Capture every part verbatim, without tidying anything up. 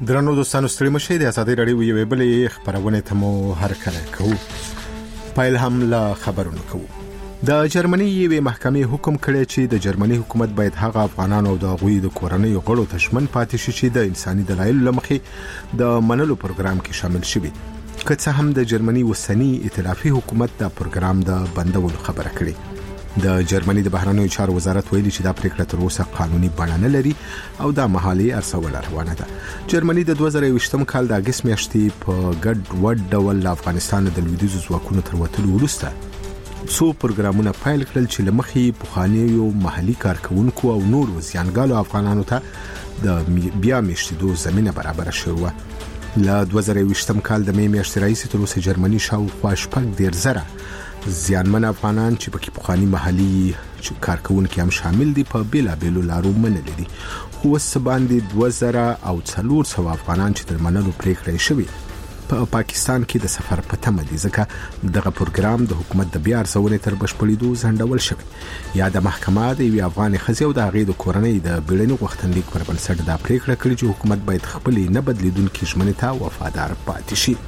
درنو دوستانو ستړي مشه د ازادي رادیو یوې بلې خبرونه ته مو هرکله کوو. پایل هم لا خبرونه کوو. د جرمني یوې محکمې حکم کړی چې د جرمني حکومت باید هغه افغانان او د غوی د کورنۍ غړو ته شمن پاتې شي چې د انساني دلایلو لمخې د منلو پروګرام کې شامل شوي. که څه هم د جرمني وسنی ائتلافي حکومت د پروګرام د بندولو خبره کړې. د جرمني د بهرنیو چارو وزارت ویلي چې دا پریکړه تر اوسه قانوني بڼه نه لري او دا محلي ارسول روانه ده. جرمني د دوه زره یوویشتم کال د اگست میاشتې په ګډ وډ ډول د افغانستان د لویدیځو ځواکونو تر وتلو وروسته څو پروګرامونه پیل کړل چې لمخې پخوانیو محلي کارکونکو او نور زیانګالو افغانانو ته د بیا میشتېدو زمينه برابر شوه. له دوه زره یوویشتم کال د می میاشتې راهیسې تر اوسه جرمني شاوخوا شپږ دېرش زره زیانمن افغانان چې پکې پخوانی محلي کارکونکو هم شامل دي په بیلا بیلو لارو منل دي. خو وس باندې دوه زره او څلور سوه افغانان چې تر منلو پریکړه شوی په پا پاکستان کې د سفر په تمه دي ځکه دغه پروګرام د حکومت د بیا ارزونې تر بشپړېدو ځنډول شوی. یا د محکمه د یوې افغان ښځې او د هغې د کورنۍ د بیړني غوښتنلیک پر بنسټ دا پریکړه کړې چې حکومت باید خپلې نه بدلیدونکې ژمنې ته وفادار پاتې شي.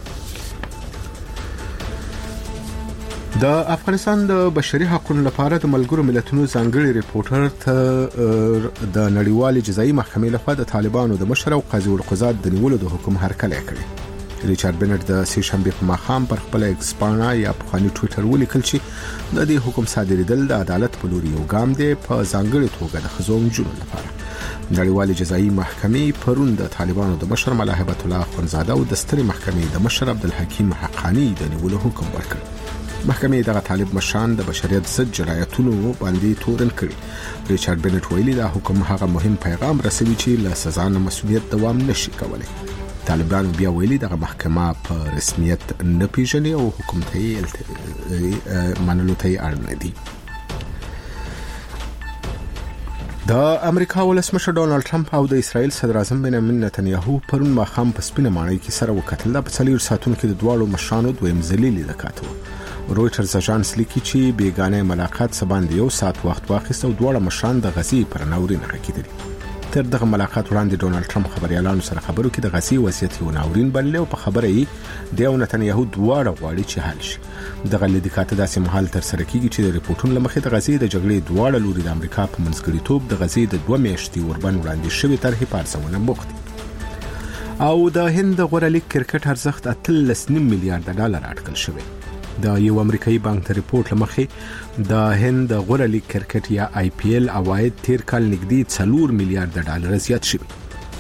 د افغانستان د بشري حقوقو لپاره د ملګرو ملتونو ځانګړي ریپورټر ته د نړیوالې جزایي محکمې لخوا د طالبانو د مشر او قاضي القضات د نیولو د حکم هرکلی کړی. ریچارډ بنټ د سه شنبه په ماښام پر خپل ایکس پاڼه یا پخواني ټویټر ولیکل چې د دې حکم صادریدل د عدالت په لور یو ګام دی په ځانګړي توګه د ښځو او نجونو لپاره. نړیوالې جزایي محکمې پرون د طالبانو د مشر ملا هیبت الله اخوندزاده او د سترې محکمې د مشر عبدالحکیم حقانی د نیولو حکم ورکړ. محکمې دغه طالب مشران د بشریت ضد جنایتونو باندې تورن کړي. ریچارډ بنټ ویلي دا حکم هغه مهم پیغام رسوي چې له سزا نه مسؤلیت دوام نشي کولای. طالبانو بیا ویلي دغه محکمه په رسمیت نه پیژني او حکم ته منلو ته اړ دي. د امریکا ولسمشر ډونالد ټرمپ او د اسرائیل صدر اعظم بنیامین نتنیاهو پرون ماښام په سپینه ماڼۍ کې سره وکتل. په څلور ساعتونو کې د دواړو مشرانو دویم ځلي لیدکات و. رويټرز اژانس لیکي چې بیګانه ملاقات سباند یو ساعت وخت واخیست او دواړه مشران د غزي پر ناورین راکېدل. تر دغه ملاقات وړاندې ډونالد ټرمپ خبريالانو سره خبرو کې د غزي وضعیت یو ناورین بللی او په خبره یې د نتنیاهو دواړه غواړي چې حل شي. دغه لیدکات داسې مهال تر سره کیږي چې د ریپورتونو لمخې د غزي د جګړې دواړه لوري د امریکا په منځګړیتوب د غزي د دوه میاشتې وربند وړاندې شوی طرحې په ارزونه بوخت دي. او د هند غوړه لیګ کرکټ ارزښت اتلس نیم میلیارډ ډالر اټکل شوی. د یو امریکایي بانک ته ریپورت لمخې د هند غوړه لیګ کرکټ یا آی پی ایل عواید تیر کال نږدې څلور میلیارډ ډالر زیات شوی.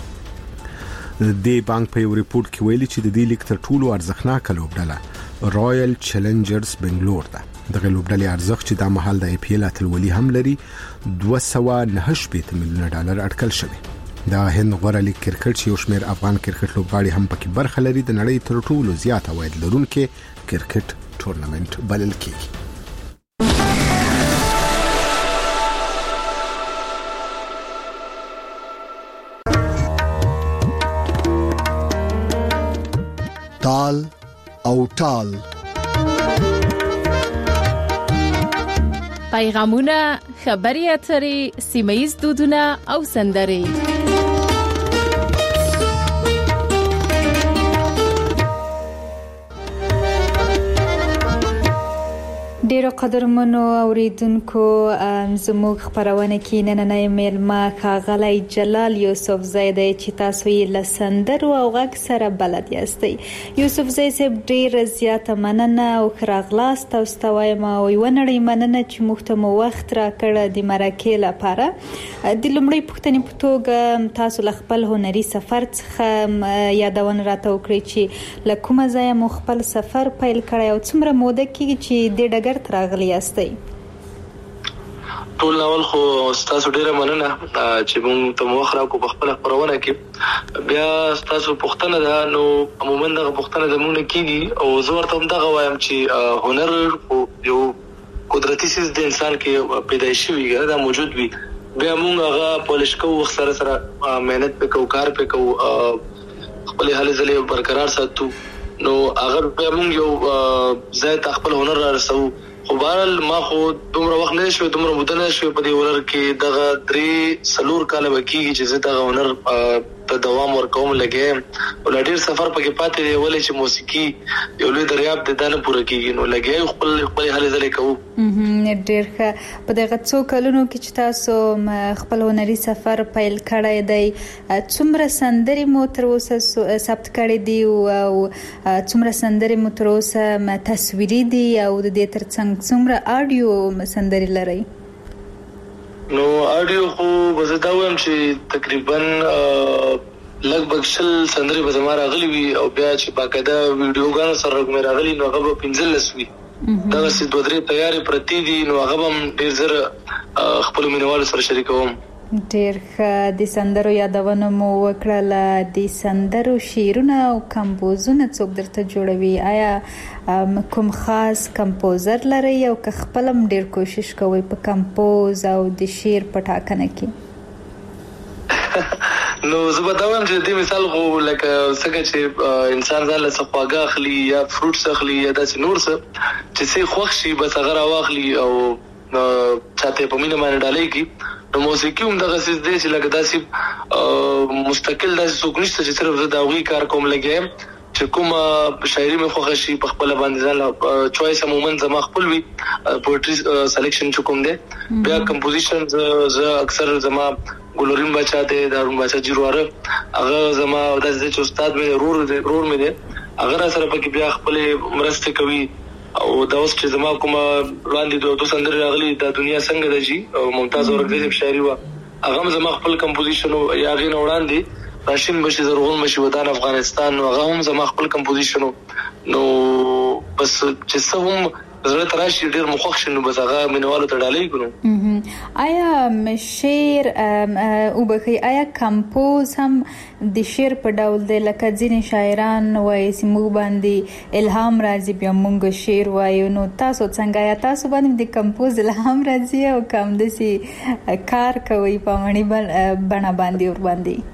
د بانک په یو ریپورت کې ویلي چې د دې لیګ تر ټولو ارزښتناکه لوبډله رایل چیلنجرز بنگلور ده. دغه لوبډلې ارزښت چې د مهال د آی پی ایل اتلولي هم لري دوه سوه نهه شپېته میلیونه ډالر اټکل شوی. د هند غوړه لیګ کرکټ چې یو شمېر افغان کرکټ لوبغاړي هم پکې برخه لري د نړۍ تر ټولو زیات عواید لرونکي کرکټ ټورنمنت بلل کیږي. تال او ټال پیغامونه، خبري اترې، سیمه‌ییز دودونه او سندرې. ډیرو قدرمنو اوریدونکو زموږ خبرونه کې نننې میلمه ښاغلی جلال یوسف زی دی چې تاسو یې له سندرو او غږ سره بلد یاستئ. یوسف زی صاحب ډیره زیاته مننه او ښه راغلاست. تاسو ته وایم او یوه نړۍ مننه چې موږ ته مو وخت راکړ د مرکې لپاره. د لومړۍ پوښتنې په توګه تاسو له خپل هنري سفر څخه یادونه راته وکړئ چې له کومه ځایه مو خپل سفر پیل کړی او څومره موده کېږي چې د ډګر راغلی یاستئ؟ ټول اول خو تاسو ډیره مننه چې موږ ته وخت راکو په خپل خبرونه کې. بیا تاسو پوښتنه ده نو عموما دغه پوښتنه د موږ کېږي او زه ورته هم دغه وایم چې هنر یو قدرتي څیز د انسان کې پیدایشي وي، دا موجود وي. بیا موږ هغه پالش کوو، سره سره مهنت پې کوو، کار پې کوو، خپل هلې ځلې برقرار ساتو. نو هغه بیا موږ یو ځای ته خپل هنر را رسوو. خو بهرحال ما خو دومره وخت نه شوی، دومره موده نه شوی په دې هنر کې. دغه درې څلور کاله به کېږي چې زه دغه هنر ته دوام ورکوم لګیم او ډیر سفر پکې پاتې دی ولې چې موسیقي یو لوی دریاب د دانه پوره کیږي نو لګي خپل خپل حل ځلې کوو ډیر ښه په دغه څو کلونو کې چې تاسو خپل هنري سفر پیل کړی دی څومره سندرې مو تر اوسه ثبت کړې دي او څومره سندرې مو تر اوسه تصویري دي او د دې ترڅنګ څومره آډیو سندرې لري نو آډیو خو به زه دا وایم چې تقریبا لږ شل سندرې به زما راغلي وي او بیا چې باقاعده ویډیوګانو سره مې راغلي نو هغه به پنځلس وي دغسې دوه درې تیارې پرتې دي نو هغه به هم ډېر زر خپلو مینوالو سره شریکوم ډېر ښه د سندرو یادونه مو وکړله د سندرو شعرونه او کمپوزونه څوک درته جوړوي آیا کوم خاص کمپوزر لرئ او که خپل هم ډېر کوشش کوئ په کمپوز او د شعر په ټاکنه کې نو زه به دا وایم چې د دې مثال خو لکه څنګه چې انسان ځان له څه خواږه اخلي یا فروټس اخلي یا داسې نور څه چې څه خوښ شي بس هغه راواخلي او چاته په مینه باندې ډالۍ کړي نو موسیقي هم دغه څه دی چې لکه داسې مستقل داسې څوک نشته چې صرف زه د هغوی کار کوم لګیم چې کومه شاعري مې خوښه شي په خپله باندې ځان چوایس عموما زما خپل وي پویټري سلیکشن چې کوم دی بیا کمپوزیشن زه اکثر زما ګلورین باچا دی دارون باچا جیرواره هغه زما داسې دی چې استاد مې رور دی رور مې دی هغه را سره پکې بیا خپلې مرستې کوي او دا اوس چې زما کومه وړاندې دوه دوه سندرې راغلي دا دنیا څنګه ده جي ممتاز اورکزی صاحب شاعري وه هغه هم زما خپل کمپوزیشن و یا هغې نه وړاندې راشین بشي زرغون بشي ودان افغانستان نو هغه هم زما خپل کمپوزیشن و نو بس چې څه هم زړه ته راشي ډېر مو خوښ شي نو بس هغه مینوالو ته ډالۍ کړو آیا شعر وبښئ آیا کمپوز هم د شعر په ډول دی لکه ځینې شاعران وایي چې موږ باندې الهام راځي بیا موږ شعر وایو نو تاسو څنګه آیا تاسو باندې د کمپوز الهام راځي او که همداسې کار کوئ په عملي بڼه باندې ورباندې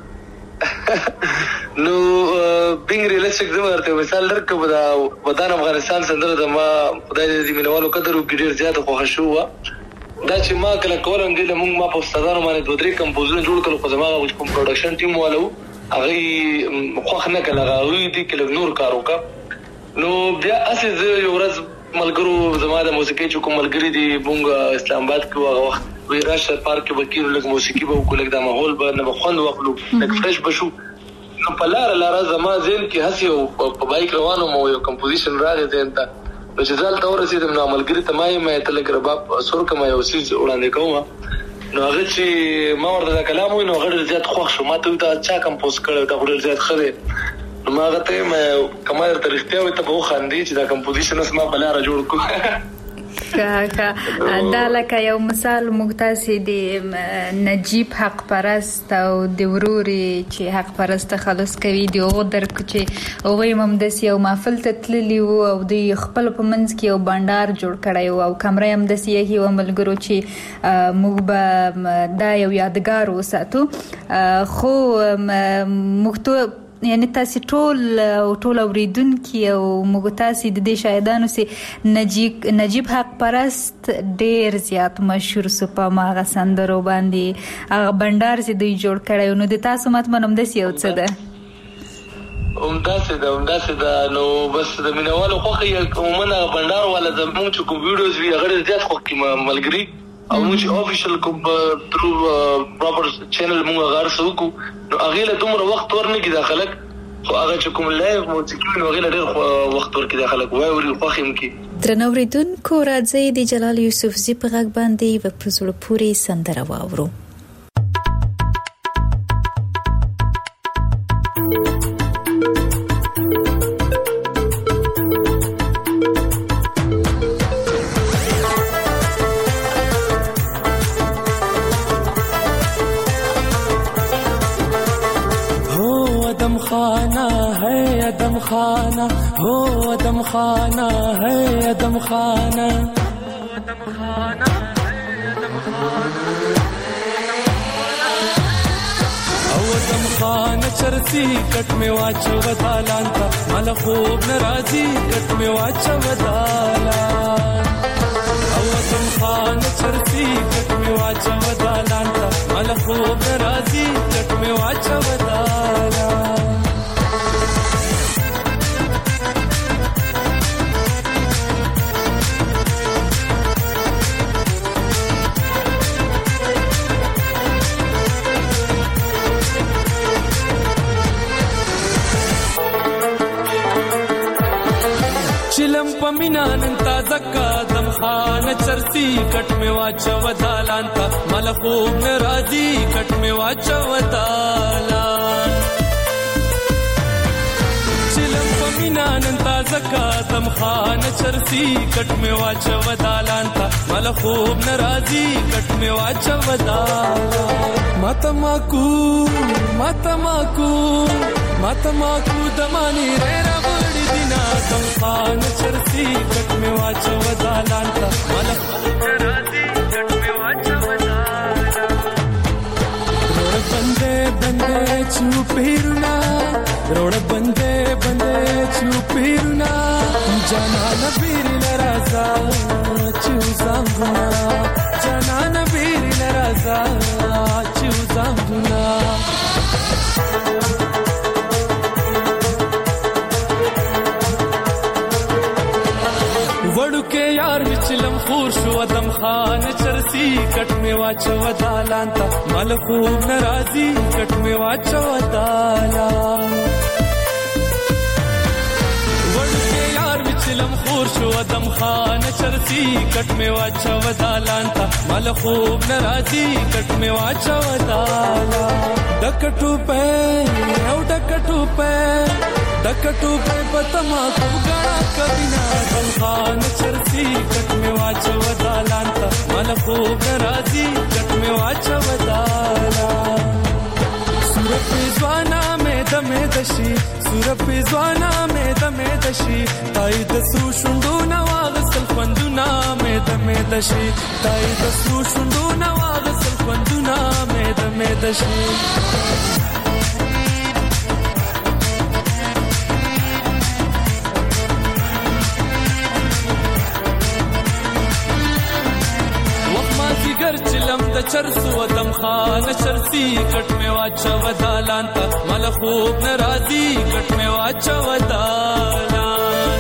نو بینګ ریلسټیک زه ورته مثال درکړم د ودان افغانستان سندره زما خدای دې د مینوالو قدر وکړي ډېر زیاته خوښه شوې وه دا چې ما کله کولم دې له موږ ما په استادانو باندې دوه درې کمپوزونه جوړ کړل خو زما هغه کوم پروډکشن ټیم والا و هغوی خوښ نه کړل هغه هغوی دې کې لږ نور کار وکړه نو بیا هسې زه یو ورځ ملګرو زما د موسیقۍ چې کوم ملګري دي موږ اسلام آباد کې هغه وخت وی راشه پارک کې به کېنو لږ موسیقي به وکړو لږ دا ماحول به نه به خوند واخلو لږ فرش به شو نو په لاره لاره زما ذهن کې هسې یو په بایک روان وم او یو کمپوزیشن راغی ذهن ته نو چې زه هلته ورسېدم نو ملګري ته ما یم ته لږ رباب سور کړم یو څیز وړاندې کوم نو هغه چې ما ورته دا کلام وایي نو هغه ډېر زیات خوښ شو ما ته وایي دا چا کمپوز کړی دا خو ډېر زیات ښه دی نو ما هغه ته یم که ما درته رښتیا وایي ته به وخاندې چې دا کمپوزیشن اوس ما په لاره جوړ کړو دا لکه یو مثال موږ تاسې د نجیب حق پرست او د ورورې چې حق پرست خلاص کوي د هغو درک چې هغوی هم همداسې یو محفل ته تللي وو او دوی خپل په منځ کې یو بانډار جوړ کړی وو او کمره یې همداسې یې یو ملګرو چې موږ به دا یو یادګار وساتو خو موږ ته یعنی تاسې ټول او ټول اوریدونکي او موږ تاسې د دې شاهدانو سي نجیب نجیب حق پرست ډېر زیات مشهور سو په هغه سندرو باندې هغه بنډار چې دوی جوړ کړی نو د تاسو مطمئن همداسې یو څه ده همداسې ده همداسې ده نو بس د مینوالو خوښه یې عموما هغه بنډار والا زموږ چې کوم ویډیوز وي هغه ډېر زیات خوښ کړي ملګري او موږ چې افیشل کوم ترو پراپر چینل موږ هغه هر څه وکړو نو هغې له دومره وخت ورنکړي دا خلک خو هغه چې کوم لایف موسیقي نو هغې له ډېر وخت ورکړي دا خلک واوري خوښ یې هم کړي درنو اورېدونکو راځئ د جلال یوسفزي په غږ باندې یوه په زړه پورې سندره واورو अदम खाना हो अदम खाना है अदम खाना او अदम खाना चरसी कट में वाचो वदालांता मला खूब नाराजी कट में वाचो वदालां او دم خان چرسی کټ می واچو دالان ته مل خوب راځي کټ می واچو دالان چلم پمینا نن تازه کا دم خان چرسی کټ می واچو دالان ته مل خوب راځي کټ می واچو دالان چلم پمینا نن تازه کا دم خان چرسی کټ می واچو دالان ته مل خوب راځي کټ می واچو دالان ماتما کو ماتما کو ماتما کو دمانی ریرا وړي دینا دم خان چرسی کټ می واچو دالان ته مل خوب راځي کټ می واچو دالان روړ بندے بندے چوپیرنا روړ بندے بندے چوپیرنا جانا نبیر لرازا چوزامنا جانا نبیر لرازا چوزامنا وړوکې یار وچلم خور شو دم خان چرسی کټ می واچو دالان ته مل خوب ناراضي کټ می واچو دالان وړوکې یار وچلم خور شو دم خان چرسی کټ می واچو دالان ته مل خوب ناراضي کټ می واچو دالان ډکټو په او ډکټو په ډکټو په پتما کو غړا کبینا دم خان چرسی کټ می واچو دالان ته مل خوب راځي کټ می واچو دالان سورپ ځوانا مې دمه دشي سورپ ځوانا مې دمه دشي تای د سو شوندو نواغ سل خوندونا مې دمه دشي تای د سو شوندو نواغ سل خوندونا مې دمه دشي گر چلم د چرسو دم خان چرسی کټ می واچو دالان ته مل خوب ناراضي کټ می واچو دالان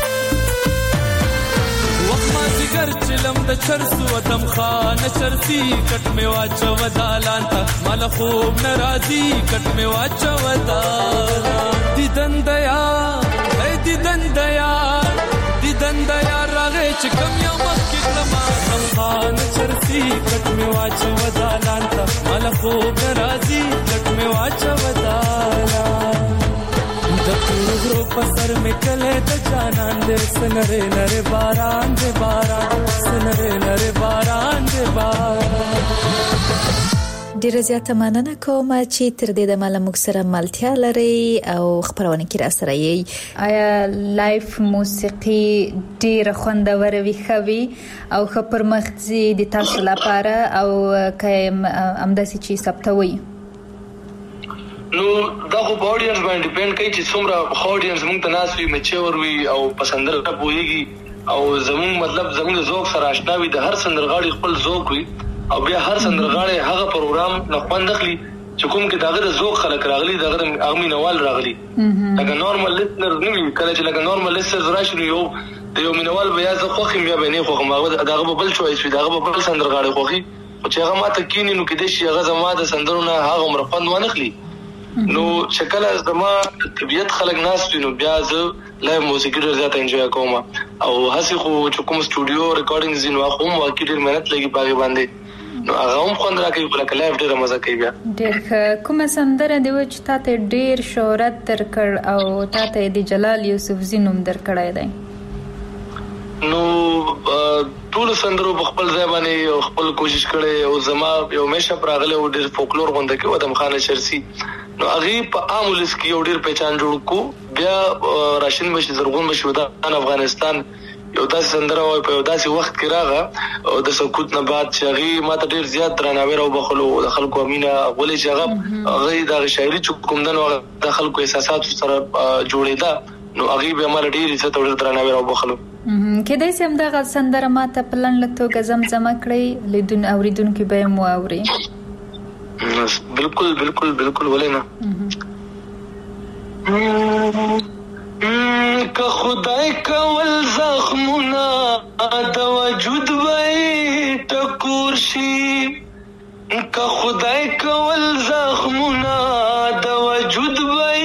وخت ما گر چلم د چرسو دم خان چرسی کټ می واچو دالان ته مل خوب ناراضي کټ می واچو دالان دیدن دیا اے دیدن دیا دیدن دیا راغې چې کم یو مخکې کلمه دم خان چرسی کټ می واچو دالان ته مل خوب راځي کټ می واچو دالان د پورو په سر می کله د جانان دې سنره نره باران دې باران سنره نره باران دې باران ډیره زیاته مننه کوم چې تر دې د ملموک سره ملتیا لري او خبرونه کې را سره یي. آیا لایف موسیقي ډیره خوندور وي خوي او خبر مخزي د تاسو لپاره او کایم امداسي چې ثبتوي؟ نو دا خو اډینس باندې ډیپند کوي چې څومره اډینس موږ ته ناس وي مچور وي او پسندر پويږي او زموږ مطلب زموږ ذوق سره آشنا وي. د هر سندرغاړي خپل ذوق وي او بیا هر سندرغاړي هغه پروګرام نه خوند اخلي چې کوم کې داغه د ذوق خلک راغلي داغه اغمي نوال راغلي. لکه نورمال لیسنر نه وي کله چې لکه نورمال لیسنر راشي یو د یو مینوال بیا زه خو خیم بیا نه خو ما داغه بل چويس وي داغه بل سندرغاړي خوخي او چې هغه ماته کینی نو کې د شي هغه زما د سندرونه هغه مرفند و نه خلی نو شکل از زما طبيعت خلک ناس نو بیا زه لایو موسیقي ډېر زیات انجوای کوم او هسي خو چې کوم سټوډیو ریکارډینګز نو خو مو کې ډېر مهنت لګي باغ باندې نو هغه هم خوند راکوي لکه لایو ډېر مزه کوي. بیا ډېر کومه سندره دی چې تاسو ډېر شهرت درکړ او تاسو د جلال یوسفزي نوم درکړای دی؟ نو ټول سندرو په خپل ځای باندې خپل کوشش کړي او زما یو مشه پراغله او ډېر فولکلور غونډه کې ودم خان چرسی نو هغه په عامولس کې یو ډېر پہچان جوړ کو. بیا راشن بشي زرغون بشي ودان افغانستان یو داسې سندره وای په یو داسې وخت کې راغه او د سکوت نه بعد چې هغه ماته ډېر زیات درناوی او بخلو د خلکو امینه ولې چې هغه هغه د شاعري چې کوم دنو د خلکو احساسات سره جوړېدا نو هغه به مال ډېر عزت او درناوی او بخلو. کله چې هم دا سندره ماته پلان لته غزمزمه کړی لیدون اوریدونکو به مو اوري بالکل بالکل بالکل ولې نه که خدای کول زخمونه د وجود وای ټکور شي که خدای کول زخمونه د وجود وای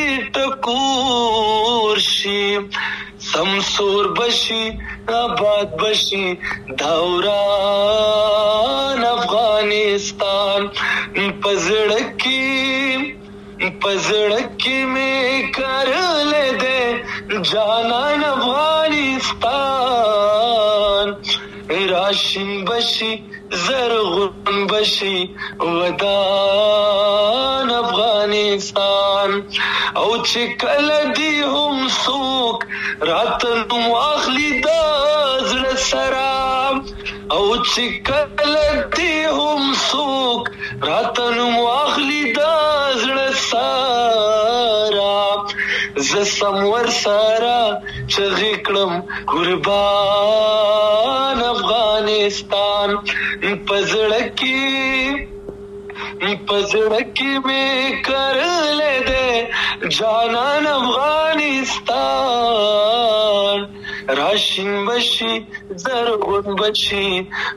ټکور شي سمسور بشي آباد بشي دوران افغانستان پزړکی پزړکی میں کر لے دے جانان افغانستان راشن بشي زرغون بشي ودان افغانستان او چې کله دی هم سوک راتلو اخلي د زړه سره او چې کله دی هم سوک راتلو اخلي د زړه سره ز سمور سره چې کړم قربان افغانستان پزړکی پزړکی میں کر لے دے جانان افغانستان راشن بشي زرغون بشي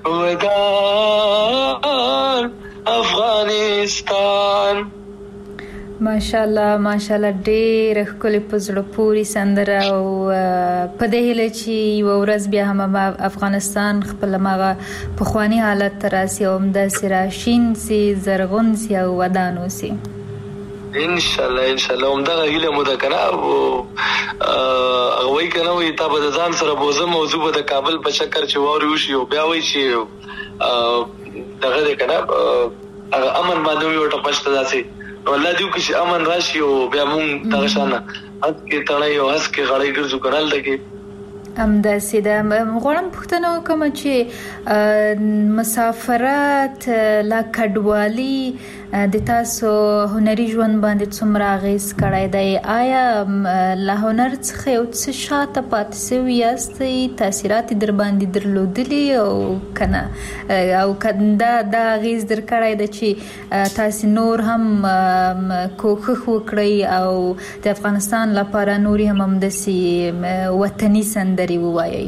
ودان افغانستان ماشاءالله ماشاءالله ډېر ښکلې په زړه پورې سندره او په دې هیله چې یوه ورځ بیا هم افغانستان خپل هغه پخواني حالت ته راسي او همداسې راشین سي زرغون سي او ودان اوسي انشاءالله انشاءالله همدغه هیله مو ده که نه هغه وایي که نه وایي تا به د ځان سره بوزم او زه به د کابل په چکر چې واورې وشي او بیا وایي چې دغه دی که نه هغه امن باندې وي ورته پشته داسې نو الله دیو کې چې امن راشي او بیا مونږ دغه شانه هس کې تړی او هس کې غړی ګرځو که نه هلته کې همداسې ده غواړم پوښتنه وکړم چې مسافرت لا کډوالي د تاسو هنري ژوند باندې څومره اغېز کړی دی آیا له هنر څخه یو څه شاته پاتې سوي یاستئ تاثیرات یې در باندې درلودلي او که نه او که دا دا اغېز در کړی ده چې تاسې نور هم کوښښ وکړئ او د افغانستان لپاره نورې هم همداسې وطني سندرې ووایئ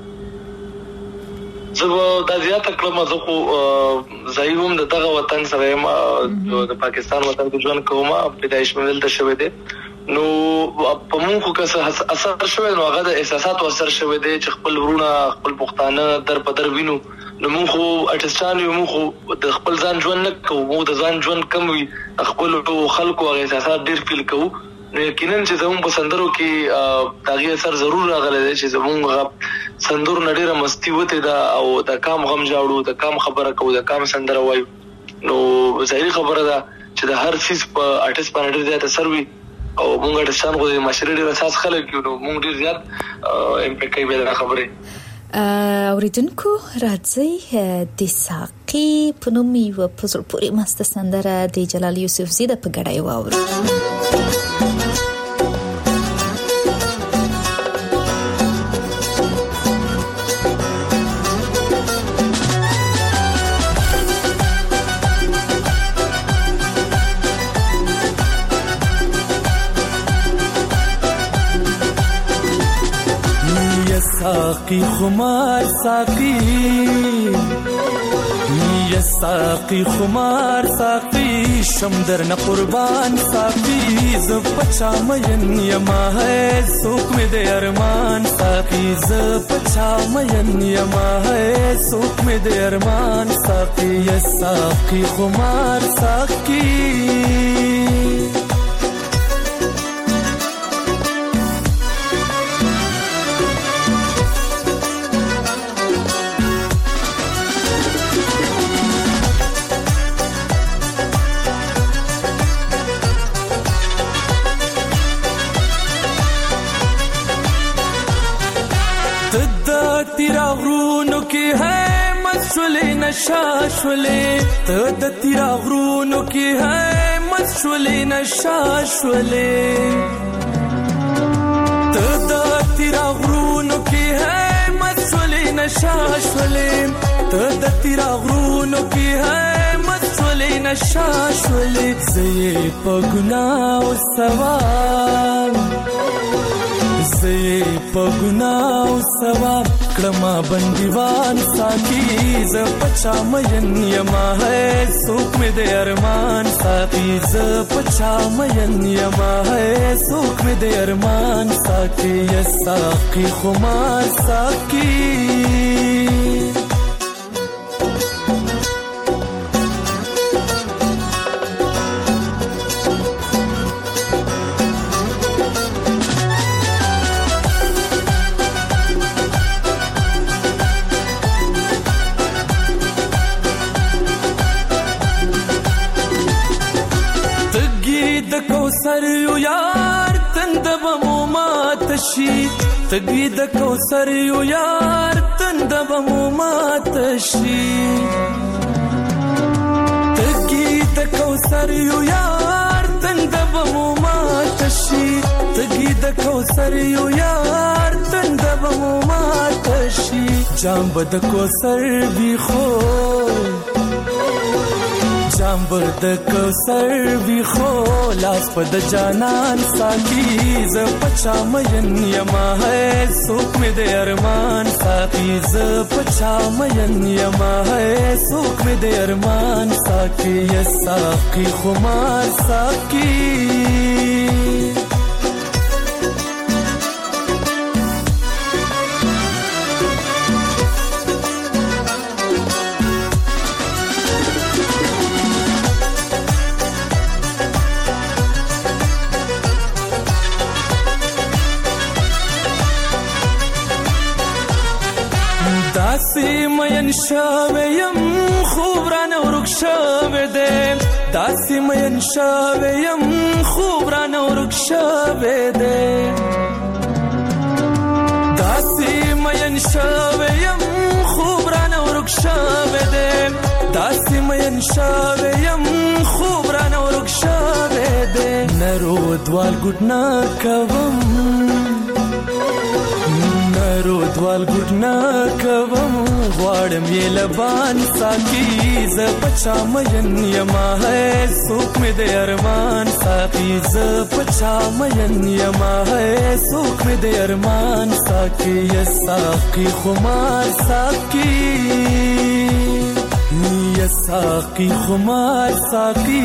زه به دا زیاته کړم زه خو ځایي هم د دغه وطن سره یم د پاکستان وطن کې ژوند کوم پیدایش مې دلته شوی دی نو په مونږ خو که څه اثر شوی نو هغه د احساساتو اثر شوی دی چې خپل وروڼه خپل پښتانه در په در وینو نو مونږ خو ارټسټان یو مونږ خو د خپل ځان ژوند نه کوو مونږ د ځان ژوند کم وي خپلو خلکو هغه احساسات ډېر فیل کوو نو یقینا چې زموږ په سندرو کې د هغې اثر ضرور راغلی دی چې زموږ سندرو نه ډېره مستي وتې ده او د کام غم جاړو د کام خبره کوو د کام سندره وایو نو ظاهري خبره ده چې د هر څیز په ارټسټ باندې ډېر زیات اثر وي او مونږ ارټسټان خو د معاشرې ډېر اساس خلک یو نو مونږ ډېر زیات امپیکټ کوي بیا د خبرې اوریدونکو راځي د ساقي په نوم یوه په زړه پورې مسته سندره د جلال یوسفزي د په ګډه یې واورو ساقی خمار ساقی یا ساقی خمار ساقی شم در نه قربان ساقی ز پچا مین یما ہے سوک میں دے ارمان ساقی ز پچا مین یما ہے سوک میں دے ارمان ساقی یا ساقی خمار ساقی تیرا غرونو کی ہے مسئلے نشا شولے تد تیرا غرونو کی ہے مسئلے نشا شولے تد تیرا غرونو کی ہے نشاشولې ته د تیرا غرونو کې ہے مڅولې نشاشولې زې په ګناو سوال زې په ګناو سوال کړما بندیوان ساقي ز پچا مین یما ہے سوک میں دے ارمان ساقي ز پچا مین یما ہے سوک میں دے ارمان ساقي یا ساقي خمار ساقي کوثر یو یار تندب مو ماتشي تګوي د کوثر یو یار تندب مو ماتشي تګي د کوثر یو یار تندب مو ماتشي تګي د کوثر یو یار تندب مو ماتشي جام بد کوثر وی خو جامبر د کوثر وی خو لاس پد جانان ساقي ز پچا مین یما ہے سوک میں دے ارمان ساقي ز پچا مین یما ہے سوک میں دے ارمان ساقي یا ساقي خمار ساقي داسې مین شاوه یم خوب رانه ورک شاوه ده داسې مین شاوه یم خوب رانه ورک شاوه ده داسې مین شاوه یم خوب رانه ورک شاوه ده داسې مین شاوه یم خوب رانه ورک شاوه ده نرو دوال ګډنا کوم نرو دوال ګډنا کوم غواړم یې لبان ساقي ز پچا مین یما ہے سوک میں دے ارمان ساقي ز پچا مین یما ہے سوک میں دے ارمان ساقي یا ساقي خمار ساقي یا ساقي خمار ساقي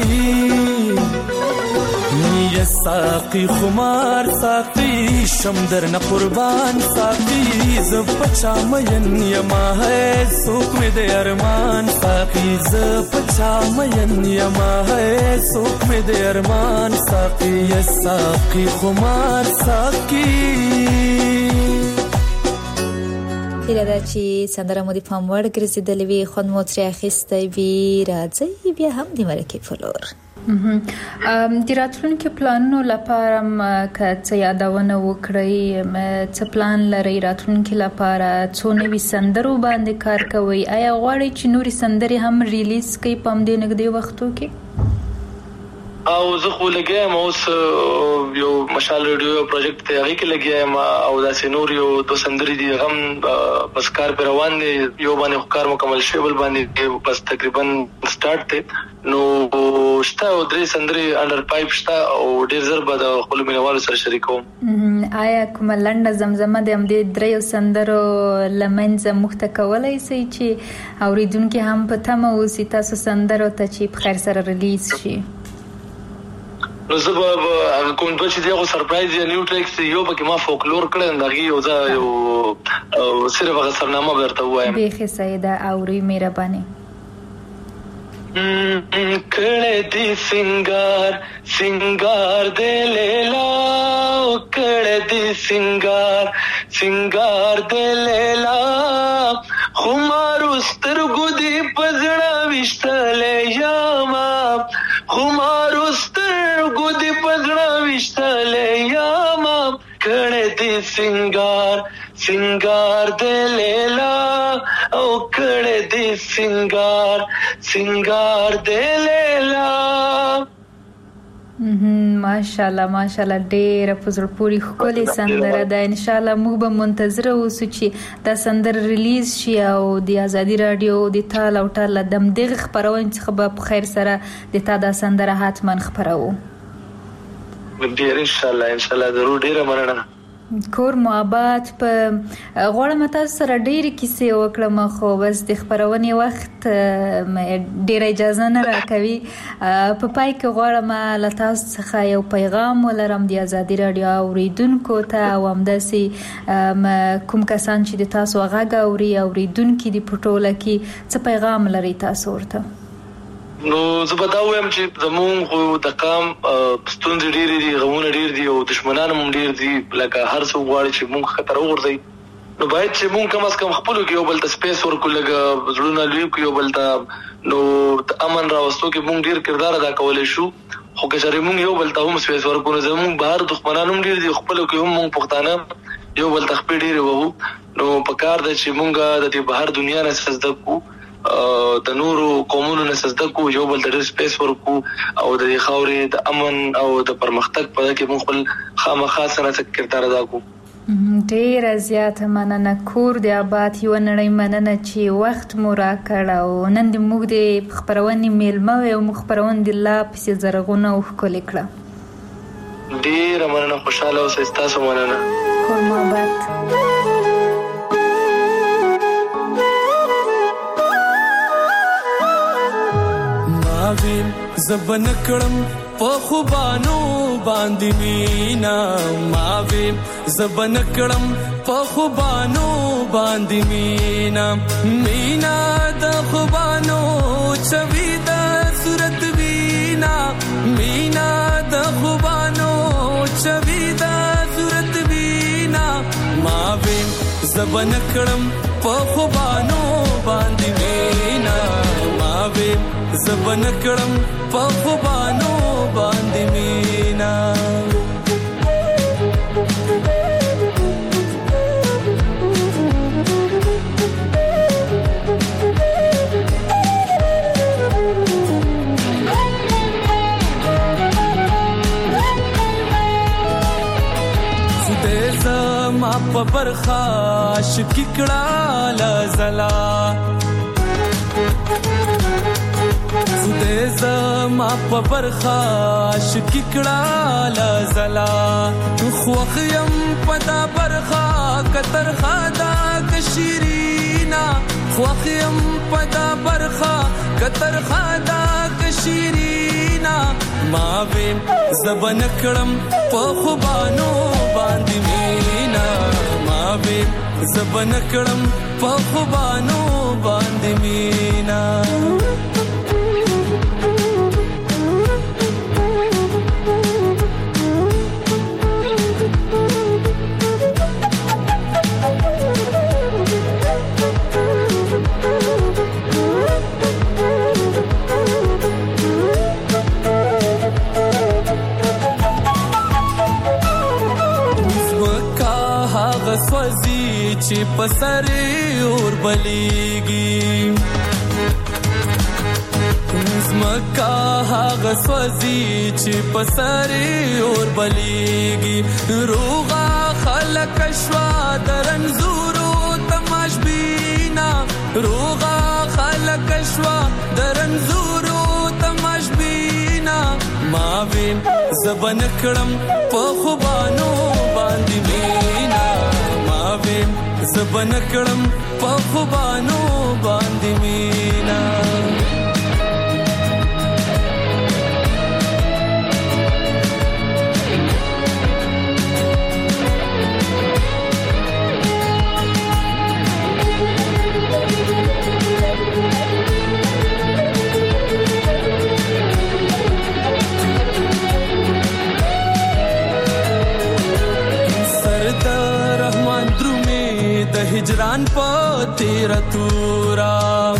یا ساقي خمار ساقي شمدر نہ قربان ساقي ز پچا مین یما ہے سوک میں دے ارمان ساقي ز پچا مین یما ہے سوک میں دے ارمان ساقي یا ساقي خمار ساقي هیله ده چې سندره مو د پام وړ ګرځېدلې وي خوند مو ترې اخیستی وي راځئ بیا هم د مرکې په لور د راتلونکي پلانونو لپاره که څه یادونه وکړئ څه پلان لرئ راتلونکي لپاره څو نوي سندرو باندې کار کوئ آیا غواړئ چې نورې سندرې هم ریلیز کړئ په همدې نږدې وختو کې او زه خو لګیا یم اوس یو مشال ریډیو پروجیکټ ته هغې کې لګیا یم او داسې نور یو دوه سندرې دي هغه هم بس کار پرې روان دی یو باندې خو کار مکمل شوی بل باندې بس تقریبا سټارټ دی نو شته او درې سندرې انډر پایپ شته او ډېر زر به د خپلو مینهوالو سره شریکوم آیا کومه لنډه زمزمه د همدې دریو سندرو له منځه موږ ته کولی شئ چې اورېدونکي هم په تمه اوسي تاسو سندرو ته چې په خیر سره ریلیز شي نو زه به هغه کوم دوه چې دی هغه سرپرایز یا نیو ټریکس یو پکې ما فولکلور کړی د هغې یو زه یو صرف هغه سرنامه به درته ووایم بیخي صحیح ده اورئ مهرباني کړه دې سنگار سنگار دې لیلا کړه دې سنگار سنگار دې لیلا خمارو سترګو دې پزړه وشتلې یاما خمارو سترګو دې پزړه وشتلې یاما کړه دې سنگار سنگار دې لیلا او کړه دې سنگار سنگار دې لیلا ماشاءالله ماشاءالله ډېر په زړه پورې ښکلې سندره ده. ان شاء الله موږ به منتظر اوسو چې دا سندره ریلیز شي او د ازادي رادیو د تال او ټال د دغه خبرونه څخه به په خیر سره د تا دا سندره حتما خبرو. ډېر ان شاء الله ان شاء الله ضرور. ډېر مننه. کور محبت په غواړم تاسو سره ډېری کیسې وکړم خو بس د خبرونې وخت ډېر اجازه نه راکوي. په پای کې غواړم له تاسو څخه یو پیغام ولرم د ازادي رادیو اوریدونکو ته او همداسې کوم کسان چې د تاسو غږ اوري اوریدونکي د پټوله کې څه پیغام لري تاسو ورته؟ نو زه به دا وایم چې زموږ خو د قام ستونزې ډېرې دي، غمونه ډېر دي او دشمنان هم ډېر دي. لکه هر څوک غواړي چې موږ خطر وغورځوي، نو باید چې موږ کم از کم خپلو کې یو بل ته سپیس ورکړو، لږ زړونه لوی کړو یو بل ته. نو د امن راوستو کې موږ ډېر کردار ادا کولی شو، خو که چېرې موږ یو بل ته هم سپیس ورکړو نو زموږ بهر دښمنان هم ډېر دي، خپلو کې هم موږ پښتانه یو بل ته خپې ډېرې وهو. نو پکار ده چې موږ د دې بهر دنیا نه څه زده کړو، د نورو قومونو نه څه زده کړو، یو بل ته ډېر سپیس ورکړو او د دې خاورې د امن او د پرمختګ په کې موږ خپل خامخا سره څه کردار ادا کړو. ډېره زیاته مننه. کور د آباد یوه نړۍ مننه چې وخت مو راکړ او نن د موږ د خپرونې میلمه وې او موږ خپرونه د لا پسې زرغونه او ښکلې کړه. ډېره مننه. خوشحاله اوسئ. ستاسو مننه. کور مو آباد. ماویم زبن کړم په خوبانو باندې مینا، ماویم زبن کړم په خوبانو باندې مینا، مینا د خوبانو چوي د صورت وینا، مینا د خوبانو چوي د صورت وینا، ماویم زبن کړم په خوبانو باندې مینا، ماویم زبن کړم په خوبانو باندې مینا. خدای زما په برخه عاشقي کړه لزلا، خدای زما په برخه عاشقي کړه لزلا، خوښ یم په دا برخه کتر خدا کشیرینا، خوښ یم په دا برخه کتر خدا کشیرینا، ما ویم زبن کړم په خوبانو باندې مینا، ما ویم زبن کړم په خوبانو باندې مینا. سوزی چې پسرې اور بلیږي، زمکا هغه سوزی چې پسرې اور بلیږي، روغا خلک شوا د رنځورو تماش بینا، روغا خلک شوا د رنځورو تماش بینا، ما ویم زبن کړم په خوبانو باندې مینا، ویم زبن کړم په خوبانو باندې مینا. هجران په تیرا تورا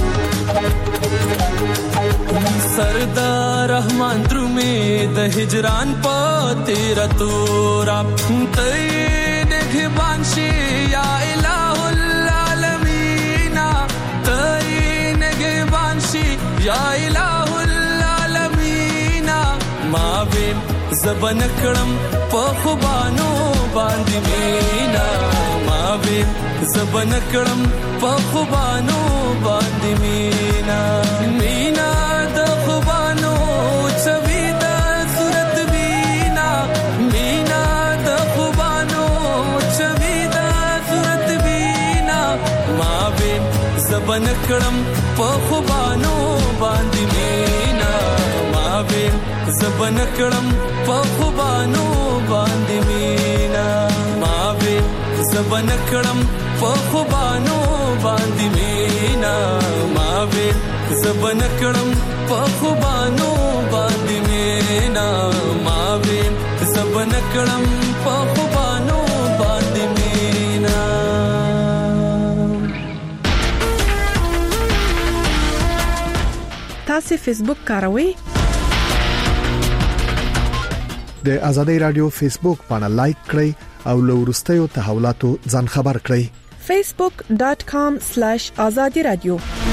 سردار رحمان درومې د هجران په تیرا تورا، ته نگهبان شي یا الہ العالمین، ته نگهبان شي یا الہ العالمین، ما ویم زبن کړم په خوبانو باندې مینا ما وین زبن کړم په خوبانو باندې مینا مینا د خوبانو چوي د صورت مینا مینا د خوبانو چوي د صورت مینا ما وین زبن کړم په خوبانو باندې مینا ما وین زبن کړم په خوبانو باندې مینا ما وین زبن کړم په خوبانو باندې مینا ما وین زبن کړم په خوبانو باندې مینا ما وین زبن کړم په خوبانو باندې مینا. تاسو فیسبوک کاروئ؟ د آزادۍ رادیو فیسبوک باندې لایک کړئ او له وروستیو تحولاتو ځان خبر کړئ. facebook dot com slash azadi radio.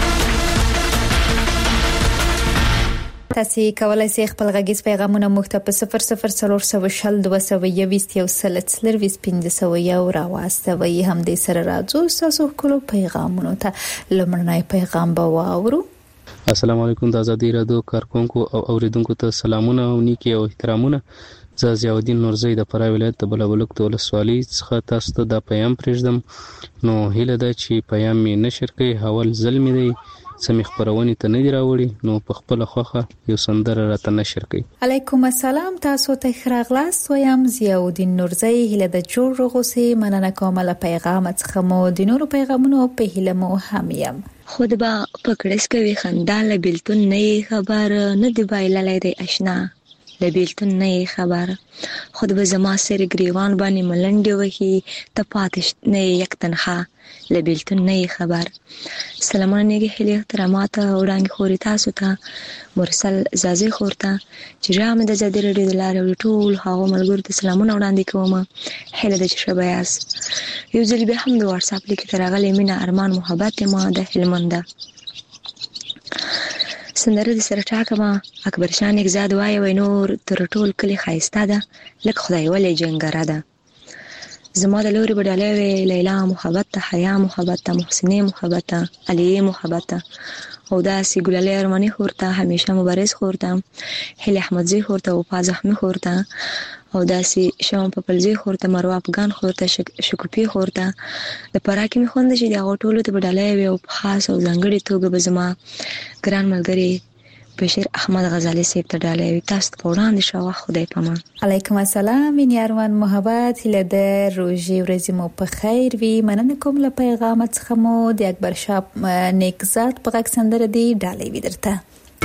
تاسو کولای شئ خپل غږیز پیغامونه مخ ته په صفر صفر څلور سوه شل دوه سوه یوویشت یو سل څلرویشت پنځه سوه یو راوستوي. هم دې سره راځو تاسو کولو پیغامونه ته لمړنۍ پیغام به واورو. السلام علیکم د آزادۍ رادیو کارکونکو او اوریدونکو ته سلامونه او نیکی او احترامونه. زه ضیاءالدین نورزی د فراه ولایت د بلابلوک د ولسوالۍ څخه تاسو ته دا پیغام پرېږدم. نو هیله ده چې پیغام می نشر کړئ. حوال ظلم دی سمې خبرونې ته نه دی راوړي نو په خپل خوخه یو سندره راته نشر کړئ. علیکم السلام تاسو ته خراغلاس ویم ضیاءالدین نورزی هیله د جوړ رغوسی مننه کوم له پیغام څخه مو د نورو پیغامونو په هیله مو هم یم. خود با پکړس کوي خندا لبلتون نه خبر نه دی بایللای دی آشنا لبلتون نه خبر خود به زما سر گریوان باندې ملنډي وهي ته پاتش نه یک تنها لبلتون نه خبر. سلامونه نیګه هلي احترامات وړاندې خوري تاسو ته مرسل زازي خورته چې رام د زدي رډي د لارې ټول هغه ملګرو ته سلامونه وړاندې کوم. هله د شبياس یو ځل به هم د واتس اپ لیک ترغلې مینا ارمان محبت ما د هلمنده سندره د سره ټاکما اکبر شان اگزاد وای وای نور تر ټول کلی خایسته ده لکه خدای ولې جنګره ده زما د لوري بداله وی لیلا محبت ته حیا محبت ته محسنه محبت ته علی محبت او دا سی ګلالي ارمانی خورته همیشه مبارز خورته هلی احمدزی خورته او پازحمی خورته او دا سی شوم په پلزی خورته مروه افغان خورته شک... شکوپی خورته د پراکی می خوند چې دا غټولو ته بداله وی او خاص او ځنګړي توګه به زما ګران ملګری بشیر احمد غزالی سیب ته ډالې وي تاسو په وړاندې شو خدای پامان. علیکم السلام مین یاروان محبت هله د روزي ورځې مو په خیر وي مننه کوم له پیغام څخه مو د اکبر شاه نیکزاد په غږ سندره دی ډالې وي درته.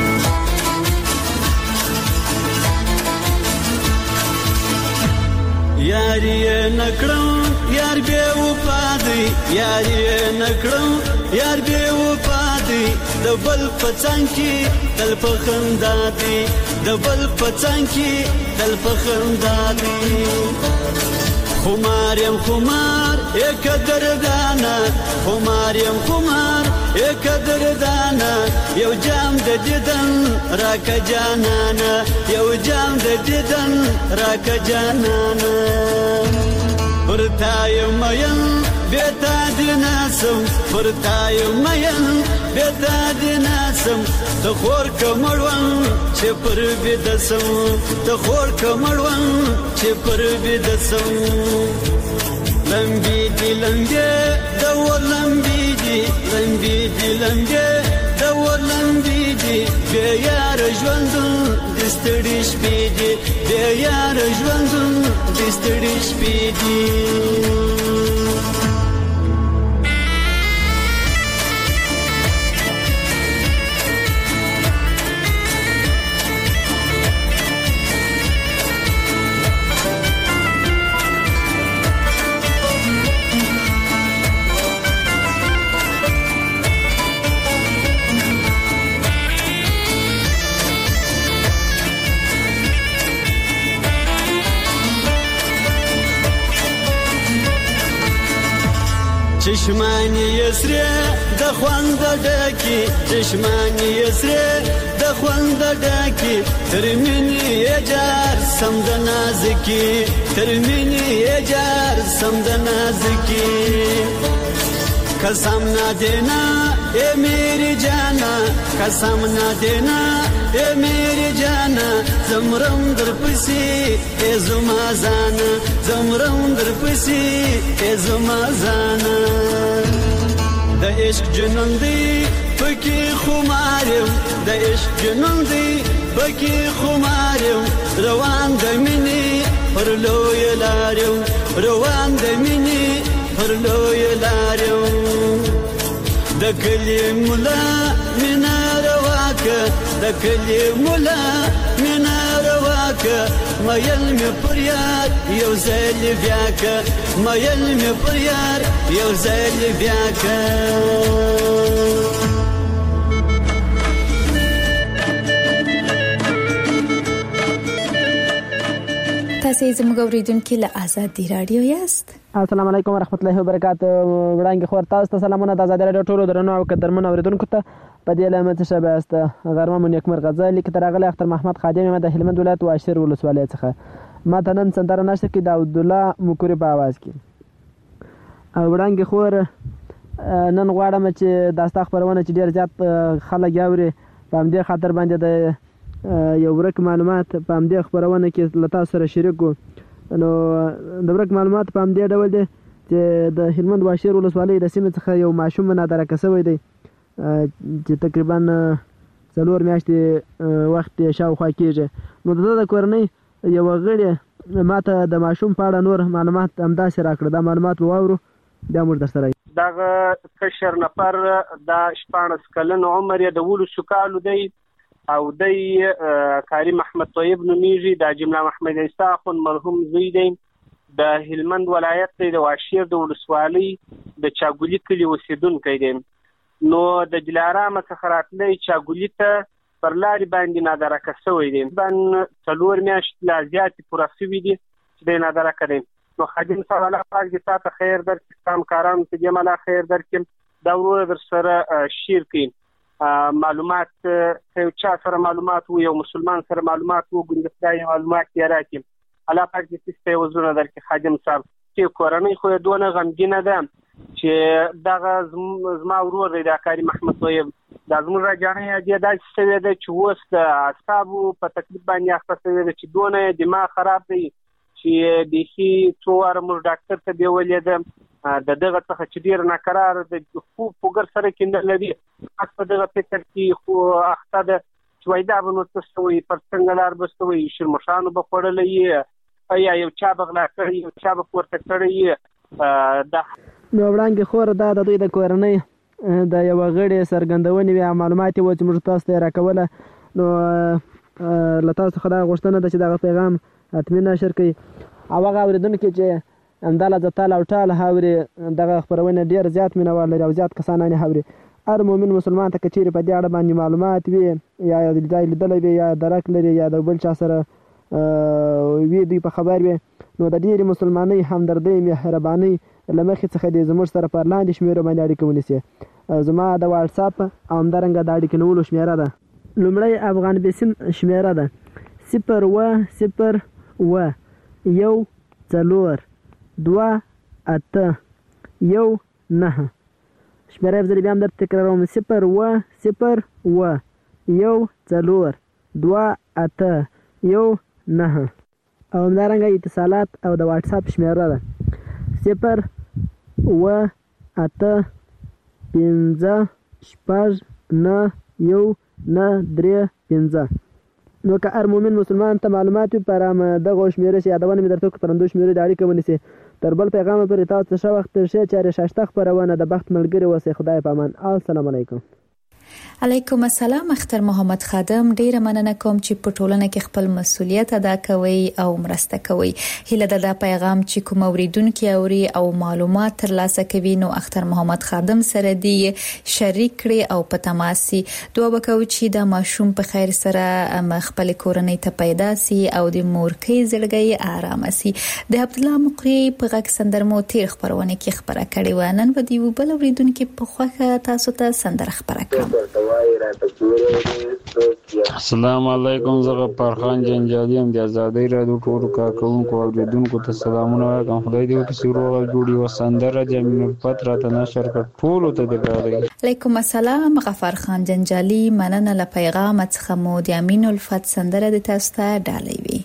یاری نکړم یار به وپادي یاری نکړم یار به وپادي د بل پڅنګ کې دل په خندا دي د بل پڅنګ کې دل په خندا دي خمار یم خمار یک دردانا خمار یم خمار یک دردانا یو جام د دیدن راک جانانا یو جام د دیدن راک جانانا پرتای مین بیتا دیناسم پرتای مین بیتا دیناسم ته خور کمړون چې پر بدسم ته خور کمړون چې پر بدسم لمبي دي لمبي د ولمبي دي لمبي دي لمبي د ولمبي دي به یار ژوند د ستړي شپې دي به یار ژوند د ستړي شپې دي. چشمانی یسره د خوند ډکی چشمانی یسره د خوند ډکی ترمنی یجار سم د نازکی ترمنی یجار سم د نازکی قسم نہ دینا اے میری جانا قسم نہ دینا اے میری جانا زمرم در پسی اے زما زانا زمرم در پسی اے زما زانا د عشق جنون دی پکی خمارم د عشق جنون دی پکی خمارم روان د منی پر لوی لارم روان د منی پر لوی لارم د کلی مولا مینا رواکه د کلی مولا مینا رواکه مایل می پر یار یو ځل بیاکه مایل می پر یار یو ځل بیاکه تاسو زموږ اوریدونکو له آزادي رادیو یاست. السلام علیکم ورحمت الله وبرکاته. وړاندې خور تاسو ته سلامونه د آزادي رادیو ټولو درنو او قدرمن اوریدونکو ته په دې لامل شبه است غرمه مو نیکمر غزل لیک تر غل اختر محمد خادم د هلمند ولایت واشر ولسوالۍ څخه ما ته نن سندره نشته کې د عبد الله مکوري په आवाज کې. وړاندې خور نن غواړم چې داستا خبرونه چې ډیر زیات خلک یاوري په دې خاطر باندې د یو ورک معلومات په همدې خبرونه کې لتا سره شریکو. نو د ورک معلومات په همدې ډول دي چې د هلمند واشر ولسوالۍ د سیمې څخه یو ماشوم نادرکه شوی دی چې تقریبا څلور میاشتې وخت شاوخوا کېږي. نو د د کورنۍ یو غړي ماته د ماشوم په اړه نور معلومات همداسې راکړه. دا معلومات واورو بیا موږ در سره دغه کشر نفر د شپاړس کلن عمر یې د ولسو کالو دی او دی کاری محمد طیب نومیږي د جمله محمد عیسی خون مرحوم زوی دی د هلمند ولایت د واشیر د ولسوالۍ د چاګولی کلي اوسیدونکی دی. نو د دلارام څخه راتلی چاګولی ته پر لارې باندې نادرکه شوی دی. بن څلور میاشتې لا زیاتې پوره شوي دي چې دی نادرکه دی. نو خادم صاحب الله پاک دې تا ته خیر درکړي ستا کارانو ته دې ملا خیر درکړي دا وروره در سره شیر کړي معلومات یو چا سره معلومات وو یو مسلمان سره معلومات وو ګوندې خدای معلومات یې راکړي الله پاک دې ستا یې وزرونه درکړي خادم صاحب چې کورنۍ خو یې دونه غمګینه ده چې دغه زما ورور دی د کاري محمد طیب دا زموږ راجانۍ دې داسې شوې ده چې اوس د اعصابو په تکلیف باندې اخته شوې ده چې دونه دماغ خراب دی چې بیخي څو واره موږ ډاکټر ته بیولې ده د دغه څخه چې ډېر ناقرار د خوب فکر سره کې نه لري خاص په دغه فکر کې خو اخته ده چې وایي دا به نو څه شوی پر څنګه لار به شوی شرمښانو به خوړلی یې یا یو چا به غلا کړی یو چا به پورته کړی یې دا نو وړاندې خور دا د دوی د کورنۍ د یوه غړي څرګندونې وي او معلومات یې وو چې موږ تاسو ته یې راکوله. نو له تاسو څخه دا غوښتنه ده چې دغه پیغام حتمي نشر کړئ او هغه اورېدونکي چې همدا لحظه تاله او ټاله اوري دغه خپرونه ډېر زیات مینوال لري او زیات کسان یې اوري. هر مؤمن مسلمان ته که چیرې په دې اړه باندې معلومات وي یا ځای لیدلی وي یا درک لري یا د بل چا سره وي دوی په خبر وي نو د ډېرې مسلمانۍ همدردۍ مهربانۍ له مخې څخه دې زموږ سره پر لاندې شمېرو باندې اړیکه ونیسي. زما د واټساپ او همدارنګه د اړیکې نیولو شمېره ده. لومړی افغان بسیم شمېره ده صفر اوه صفر اوه یو څلور دوه اته یو نهه. شمېره یې بیا هم درته تکراروم صفر اوه صفر اوه یو څلور دوه اته یو نهه. او همدارنګه اتصالات او د واټساپ شمېره ده صفر اوه اته پنځه شپږ نه یو نه درې پنځه. نو که هر مؤمن مسلمان ته معلومات وي پر دغه شمېرې چې یادونه مې درته وکړه پر همدو شمېرې د اړیکه ونیسي. تر بل پیغامه پورې تاسو ښه وخت تېر شه. چارې ښایسته خپرونه د بخت ملګري اوسئ. خدای په امان. السلام علیکم. علیکم السلام اختر محمد خادم، ډیره مننه کوم چې په ټولنه کې خپل مسولیت ادا کوي او مرسته کوي. هله د پیغام چې کوم اوریدونکو اوري او معلومات ترلاسه کوي نو اختر محمد خادم سره دی شریک کړي او په تماسي دوه وکاو چې د ماشوم په خیر سره خپل کورنۍ ته پیدا سي او د مورکې زړګي آرام سي. د عبد الله مقری په غږ سندرمو تیر خبرونه کې خبره کړې و. نن به دی بل اوریدونکو په خوخه تاسو ته سندره خبره کړم. السلام علیکم، زه فرخان جنجالي ام د آزادۍ رادیو ټول کارکونکو او اوریدونکو ته سلامونه وایم. خدای دې وکړي چې روغ جوړي وسندره جميل الفت راته نشر کړ ټول ته دې غواړي. علیکم السلام غفار خان جنجالي، مننه له پیغام څخه مو د امین الفت سندره د تاسو ته ډالۍ وي.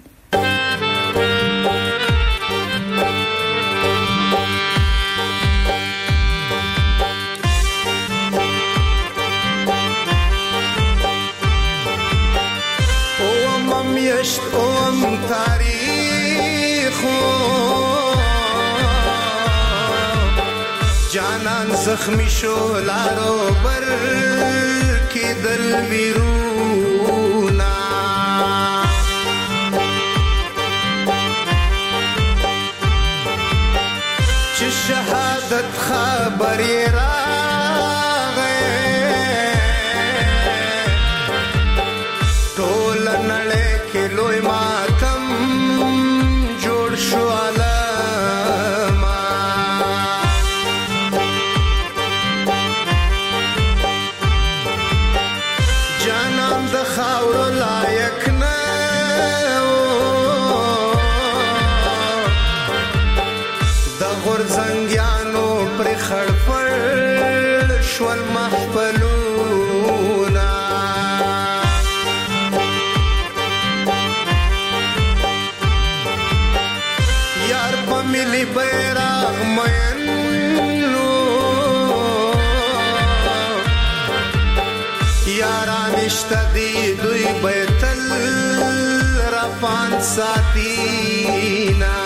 اوم تاریخو جانان زخمی شو لارو بر کی دل ویرونا چه شهادت خبری را لوی ماتم جوړ شو علما جانان د خاور لایق نه د غورځنګیانو پر خړپړ شول محفلو ملي بیرغ مینو یاران اشتدی دوی بیتل رفان ساتینا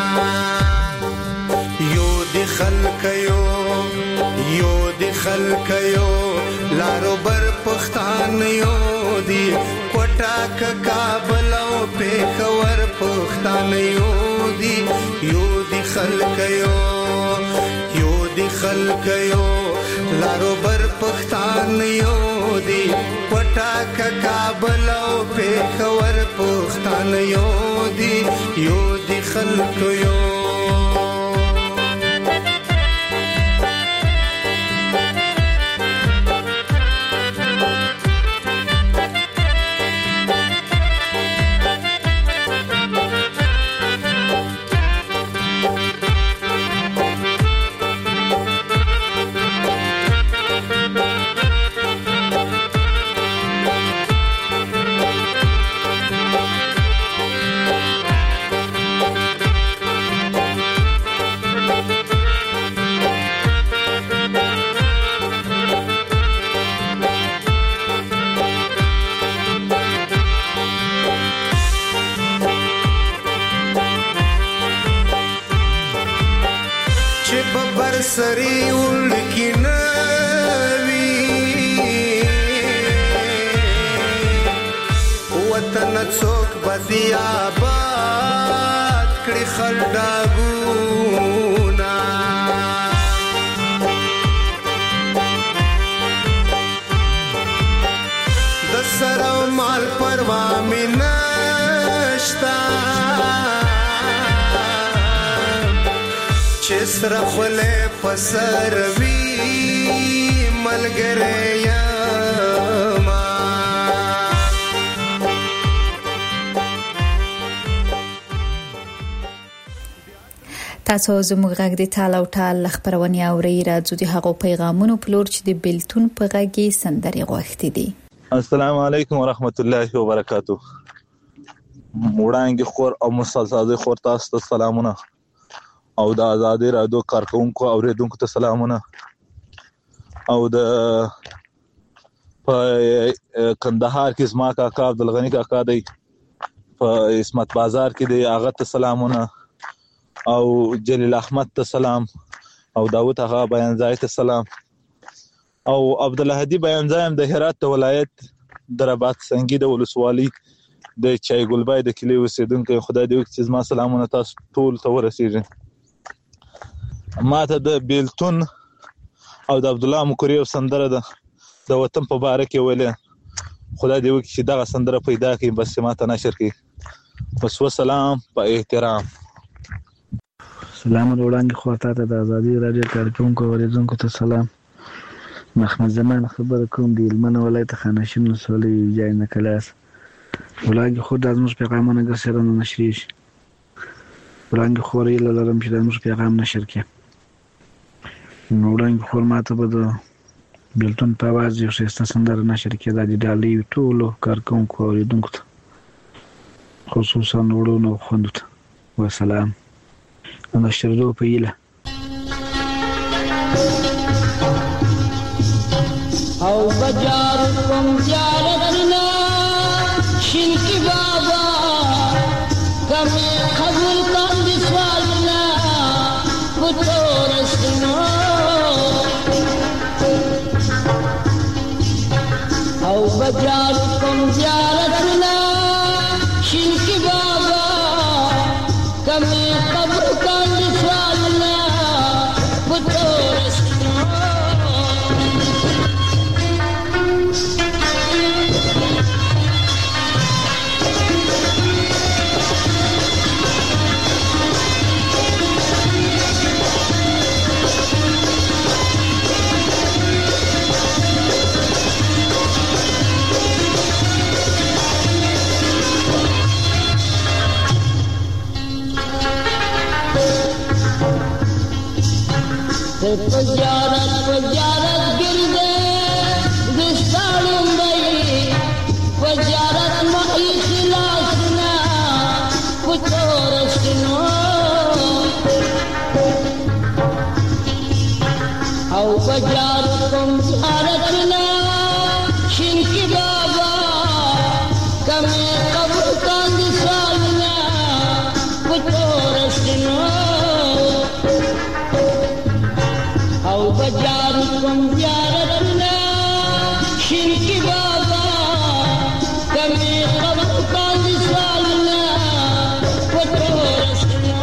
یو دی خلقیو یو دی خلقیو لارو بر پختان یو دی کوټاک کابل او پیښور پختان یو دی یو دی خلقیو یو دی خلقیو لارو بر پختان یو دی پټاک کابل او پیښور پختان یو دی یو دی خلقیو. سری ولکی نوی وطن څوک بدی آباد کړي خلډاګونا د سره مال پروا مې نشتا چسر خله پسر وی ملګری یما تاسو زموږ غږ د ټال او ټال خبرونه اوري. راځو د هغو پیغامونو په لور چې د بلتون په غږی سندري غوښتي دي. السلام علیکم ورحمت الله وبرکاتہ. وړاندې خور او مسلسل خور تاسو ته سلامونه او د آزادۍ رادیو کارکونکو او اوریدونکو ته سلامونه او د په کندهار کې زما کاکا عبدالغنی کاکا دی په اسمت بازار کې دی هغه ته سلامونه او جلیل احمد ته سلام او داوود هغه بیان ځای ته سلام او عبدالهادي بیانځایم د هرات د ولایت د رباط سنگي د ولسوالۍ د چای ګلبای د کلي اوسېدونکی. خدای دې وکړي چې زما سلامونه تاسو ټول ته ورسېږي. ما ته د بیلتون او د عبدالله مکوري یو سندره ده د وطن په باره کې ویلې. خدای دې وکړي چې دغه سندره پیدا کړي بس ما ته نشر کړي. بس وسلام په احترام. سلام وړاندې خو ته د ازادي رادیو کارکونکو اوریدونکو ته سلام. محمد زمان خبره کوم دی هلمند ولایت خانشین ولسوالۍ جای نکلاس. وړاندې خو د زموږ پیغامونه ګرځېدل نه نشریږي. وړاندې خو ریله لرم چې د زموږ پیغام نشر کړي. نو وړاندې خو ماته به د بیلتون په اواز یو ښایسته سندره نشر کړي. دا د ډالۍ ټولو کارکونکو اوریدونکو ته خصوصا وړونو او خویندو ته وسلام. نشردو په هیله او بجار کوم زیارتنا شینکی بابا کمی قبول کاندی سوالنا پتورسنو او بجار کوم زیارتنا شینکی بابا کمی قبول کاندی سوالنا پتورسنو Pajarat pajarat girde distalum bai pajarat ma ikhlasna putorasno au pajarat kum zaratna shinki baba kame qabr kan disalna putorasno او بجار کوم زیارتنا شینکی بابا کمی قبر کاندی سوالنا پتورسنا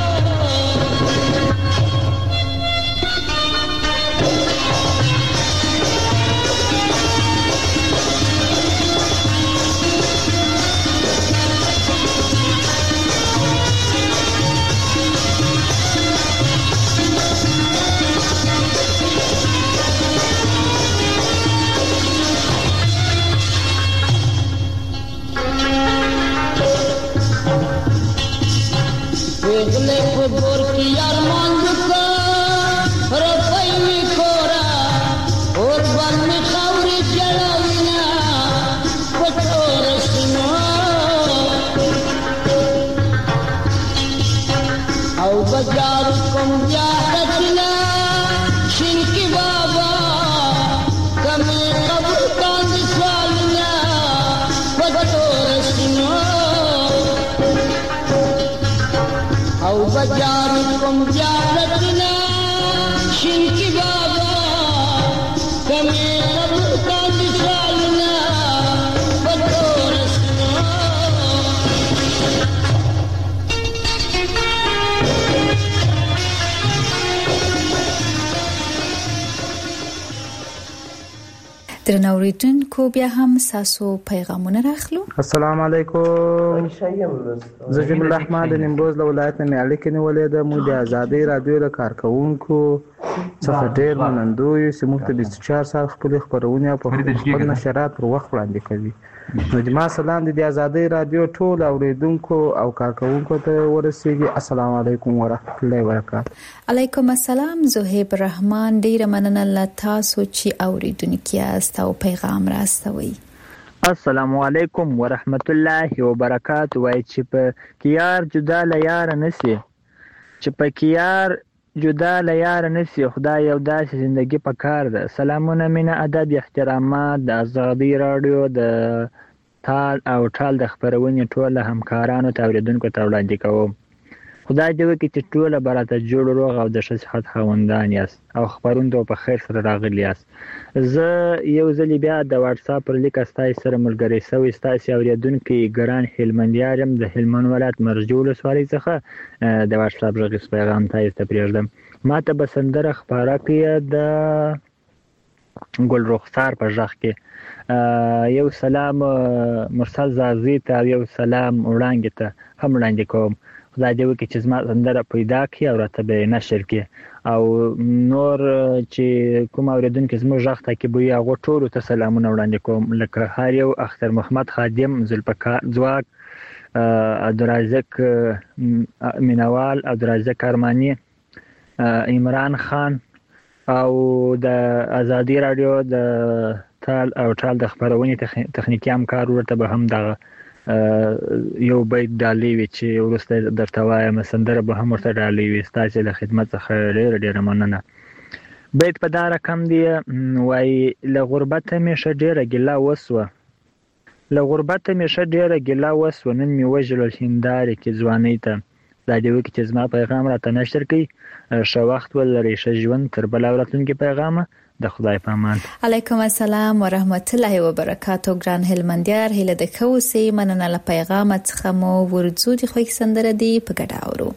Wegle kubur ki arman duka rafai mi khora aur ban mi khawri jalawina patorasno au bajar kum jaratna shinki baba kami qabr kan salna patorasno او بجار کوم زیارتنا شینکی بابا کمی قبر کاندی سالنا پتورسنا درنوریدونکو بیا هم ساسو پیغامونه راخلو. السلام علیکم. زه جمیل الرحمن د نیمروز له ولایت نه اړیکې نیولې ده. موږ د ازادۍ رادیو د کارکونکو څخه ډېر منندوی چې موږ ته د چهار ساعت خپلې خپرونې او خپل نشرات پر وخت وړاندې کوي. نو زما سلام د ازادۍ رادیو ټول اوریدونکو او کارکونکو ته ورسیږي. السلام علیکم ورحمت الله وبرکاته. علیکم السلام. زهیب الرحمن ډیره مننه له تاسو چې اوریدونکو یاست او پیغام راستوي. السلام علیکم ورحمت الله وبرکاته. وای چې په کیار جدا له یار نسی چې په کیار جدا له یار نسی خدای یو داسې زندگی په کار ده. سلامونه مینه ادب احترامات د ازادي رادیو د تال او ټال د خبرونې ټول همکارانو ته اوریدونکو ته وړاندې کوم. خدای دې وکړي چې ټوله به راته جوړ روغ او د ښه صحت خاوندان یاست او خپرونکو په خیر سره راغلي یاست. زه یو ځلې بیا د واتساپ پر لیک ستاسو سره ملګری شوی ستاسو اورېدونکي ګران هلمندیار یم د هلمند ولایت مرجو ولسوالۍ څخه د واتساپ غږیز پیغام تاسو ته پرېږدم. ما ته به سندره خپاره کړي د ګل رخسار په غږ کې. یو سلام مرسل زازي ته او یو سلام وړاندې ته هم وړاندې کوم. خدای دې وکړي چې زما سندره پیدا کړي او راته به نشر کړي او نور چې کوم اوریدونکي زموږ غږ تعقیبوي هغو ټولو ته سلامونه وړاندې کوم، لکه هر یو اختر محمد خادم، ذوالفقار ځواک، عبدالرازق مینوال، عبدالرازق ارماني، عمران خان او د ازادي رادیو د تال او ټال د خبرونې تخنیکي همکار ورته به هم دغه یو بیت ډالۍ وي چې وروسته درته وایم، سندره به هم ورته ډالۍ وي. ستاسو له خدمت څخه ډېره ډېره مننه. بیت په دا رقم دی، وایي له غربته مې ښه ډېره ګیله وسوه، له غربته مې ښه ډېره ګیله وسوه، نن مې وژړل هندارې کې ځوانۍ ته. دا دې وکړي چې زما پیغام راته نشر کړي. ښه وخت ولرئ، ښه ژوند. تر بله ورځې پیغامه د خدای په امان. علیکم السلام ورحمت الله وبرکاتو. ګران هلمندیار، هیله د کوسې مننه له پیغام څخه مو ورځو دي خو سندره دی په ګډه اورو.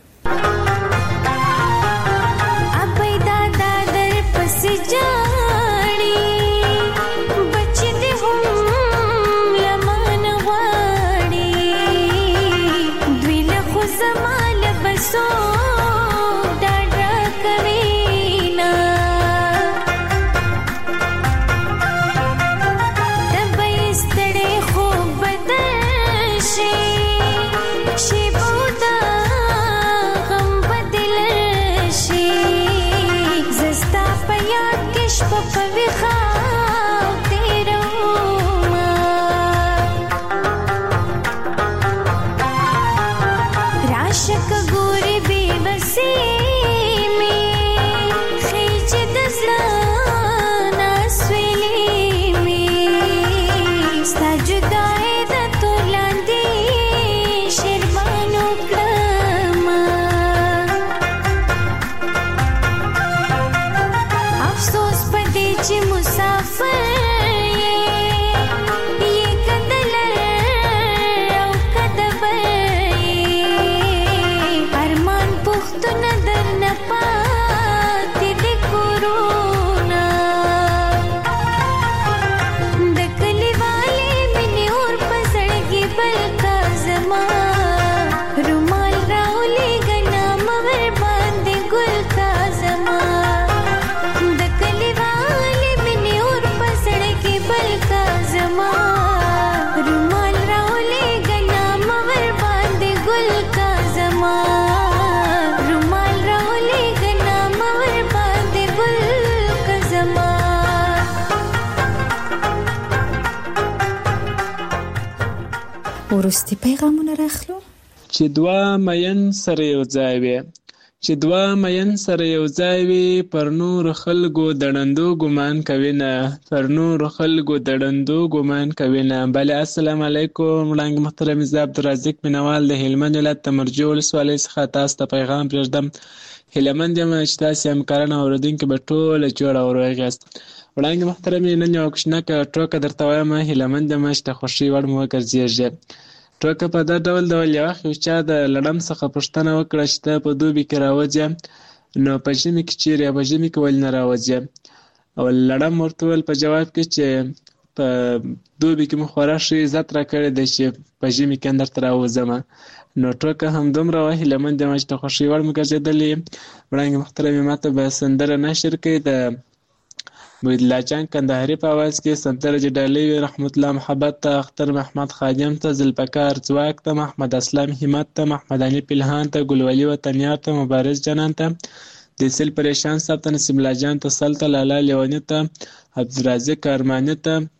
ورستی پیغامونه راخلو. چې دوا مین سره یو ځای وي، چې دوا مین سره یو ځای وي، پر نور خلکو دړندو ګمان کوي نه، پر نور خلکو دړندو ګمان کوي نه. بله السلام علیکم. وړاندې محترم زه عبدالرازق مینوال د هلمند ولایت د مرجو ولسوالۍ څخه تاسو ته پیغام پرېږدم. هیلهمند یم چې تاسې همکاران او اورېدونکي به ټوله جوړ او روغ یاست. وړاندې محترم نن یوه کوچنکه ټوکه درته وایم. هیلهمند یم چې د خوښۍ وړ مو وګرځېږي. ټوکه په دا ډول ډول یو وخت یو چا د لړم څخه پوښتنه وکړه چې ته په دوبي کې راوځې نو په ژمي کې چیرې په ژمي کې ولې نه راوځې؟ او لړم ورته وویل په جواب کې چې په دوبي کې مو خورا ښه عزت راکړی دی چې په ژمي کې درته راوځم. نو ټوکه همدومره وه. هیلهمند یم چې د خوښۍ وړ مو ګرځېدلې. وړاندې محترمې ما ته به سندره نشر کړي د محیدالله جان کندهاري په اواز کې سندره چې ډالۍ وي رحمت الله محبت ته، اختر محمد خادم ته، ذوالفقار ځواک ته، محمد اسلام همت ته، محمد علي پلهان ته، ګلولي وطنیار ته، مبارز جانان ته، دیسل پریشان صاحب ته، نصیب الله جان ته، سل ته، لالا لیوني ته، عبدالرازق ارماني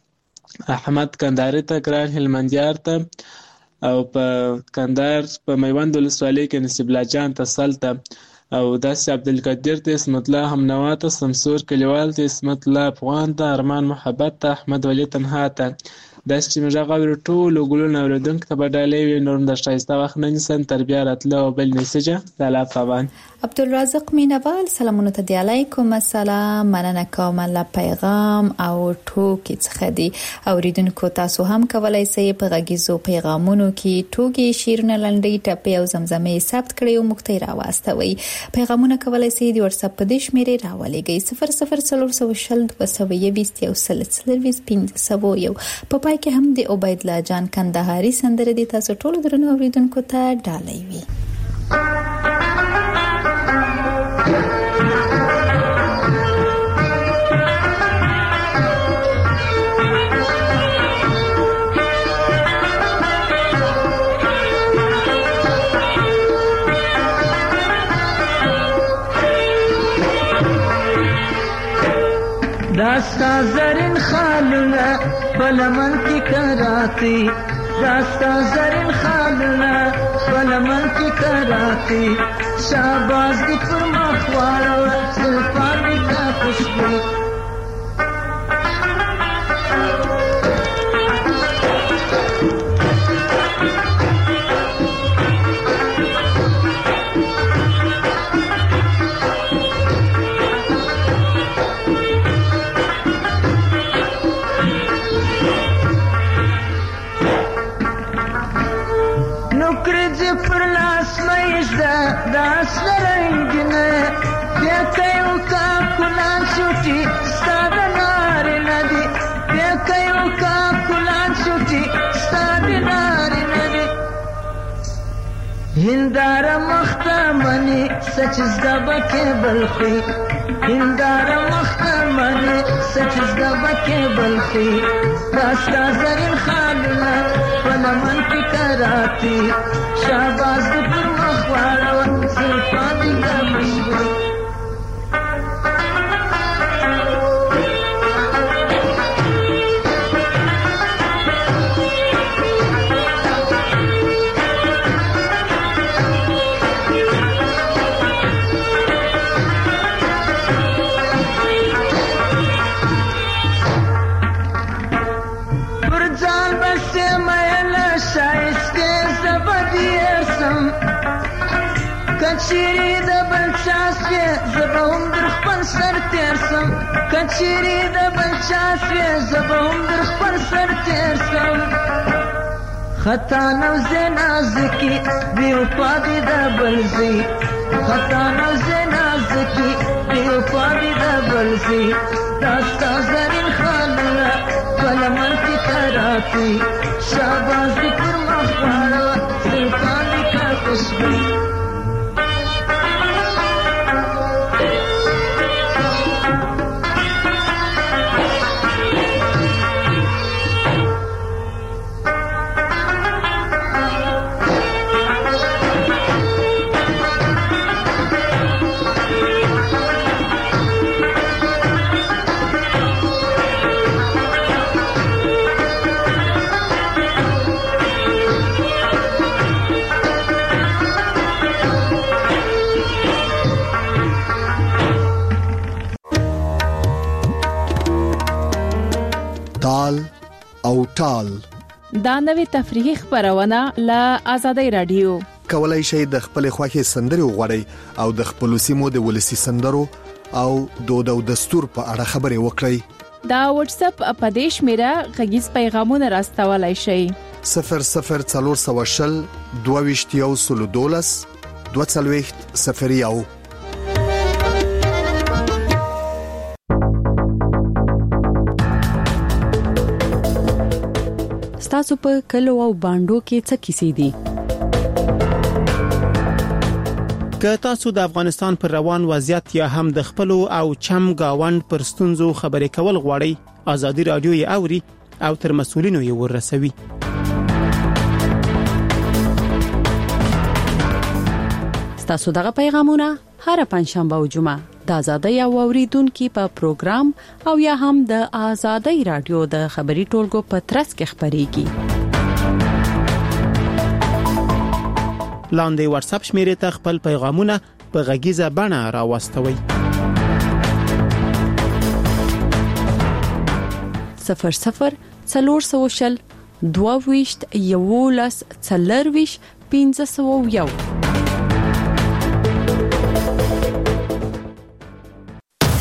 ته، احمد کندهاري ته، ګران هلمندیار ته، او په کندهار په میوند ولسوالۍ کې نصیب الله جان ته، سل ته، او داسې عبدالقدیر ته، اسمت الله همنوا ته، سمسور کلیوال ته، اسمت الله افغان ته، ارمان محبت ته، احمد ولی تنها ته، داس چې مجا غوړ ټول ګلونه اوردونکو ته بدلې وي نور د شایسته وخت نن سن تربیه راتلو بل نسجه د لا طبعا عبدالرزاق مینوال سلامونه ته دی علیکم السلام مننه کوم له پیغام او ټوکی څخه دی اوریدونکو تاسو هم کولای شئ په غږیزو پیغامونو کې ټوکی شیرونه لنډی ټپي او زمزمې ثبت کړئ او مختي راوستوي پیغامونه کولای شئ د واتس اپ په دې شمیرې راولېږئ صفر صفر څلور شل دوه سوه یوویشت یو سل څلوېښت پنځه سوه یو په پای کې هم د عبید الله جان کندهاري سندره دي تاسو ټول درنو اوریدونکو ته ډالۍ وي داستا زرین خالونه بلمن کی کراتی داستا زرین خالونه بلمن کی کراتی شاباز دی پر مخوارو زلفان دی تا خوشبو داس رنگینه بیاکیو کا کلان شوٹی ستاد ناری ندی بیاکیو کا کلان شوٹی ستاد ناری ندی هندار مختمنی سچز دبکه بلخی هندار مختمنی سچز دبکه بلخی داستا زرین خالنا پلمن کی کراتی شاباز دی پر مخوارا زلفانی کا مشبو کچری د بلچاسوی زبهم در خپل سر تیرسم کچری د بلچاسوی زبهم در خپل سر تیرسم خطا نوزه نازکی بیو پادی د بلزی خطا نوزه نازکی بیو پادی د بلزی داستا زرین خالنا بلمن کی کراتی شاباز دی پر مخوارا زلفانی کا خوشبو او ټال دا نوې تفریحي خبرونه له آزادۍ رادیو کولای شئ د خپل خوښي سندري وغوړئ او د خپل سیمو د ولسی سندرو او دود او دستور په اړه خبرې وکړئ دا واتس اپ اپدیش میرا غږیز پیغامونه راستولای شئ صفر صفر څلور سوه شل دوه ویشت یو سل دولس دوه څلوېښت صفر یو تاسو په کلو او باندو کې څه کیسې دي که تاسو د افغانستان پر روان وضعیت یا هم د خپل او چم گاوند پر ستونزو خبرې کول غواړئ آزادي رادیو یې اوري او تر مسؤلینو یې ورسوي تاسو دغه پیغامونه هر پنځشنبه او جمعه د آزادۍ او اوریدونکو په پروګرام او یا هم د آزادۍ رادیو د خبري ټولګو په ترڅ کې خبريږي لاندې واتس اپ شمیرې ته خپل پیغامونه په غږیزه بڼه راوستوي صفر صفر څلور سوه شل دوه ویشت یولس څلور ویشت پنځه سوه یو